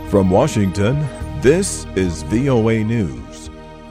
From Washington, this is VOA News.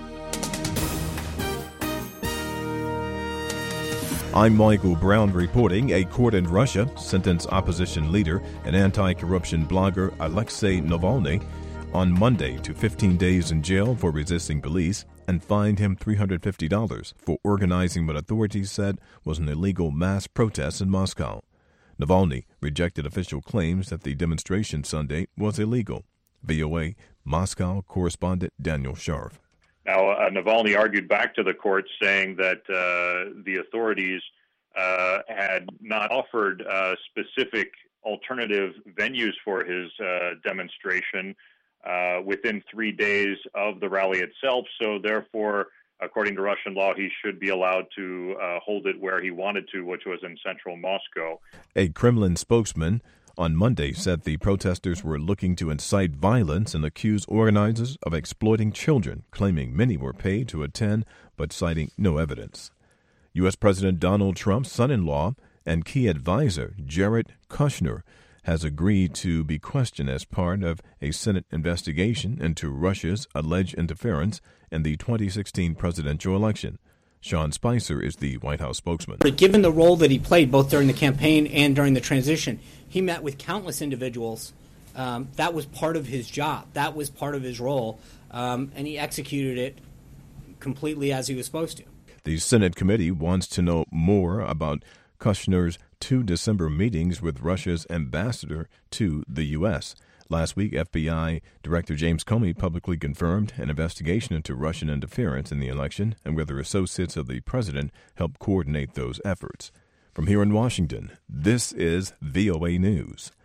I'm Michael Brown reporting. A court in Russia sentenced opposition leader and anti-corruption blogger Alexei Navalny on Monday to 15 days in jail for resisting police and fined him $350 for organizing what authorities said was an illegal mass protest in Moscow. Navalny rejected official claims that the demonstration Sunday was illegal. VOA Moscow correspondent Daniel Scharf. Now, Navalny argued back to the court saying that the authorities had not offered specific alternative venues for his demonstration within 3 days of the rally itself. So therefore, according to Russian law, he should be allowed to hold it where he wanted to, which was in central Moscow. A Kremlin spokesman on Monday said the protesters were looking to incite violence and accused organizers of exploiting children, claiming many were paid to attend, but citing no evidence. U.S. President Donald Trump's son-in-law and key advisor, Jared Kushner, has agreed to be questioned as part of a Senate investigation into Russia's alleged interference in the 2016 presidential election. Sean Spicer is the White House spokesman. But given the role that he played both during the campaign and during the transition, he met with countless individuals. That was part of his job. That was part of his role, and he executed it completely as he was supposed to. The Senate committee wants to know more about Kushner's 2 December meetings with Russia's ambassador to the U.S. Last week, FBI Director James Comey publicly confirmed an investigation into Russian interference in the election and whether associates of the president helped coordinate those efforts. From here in Washington, this is VOA News.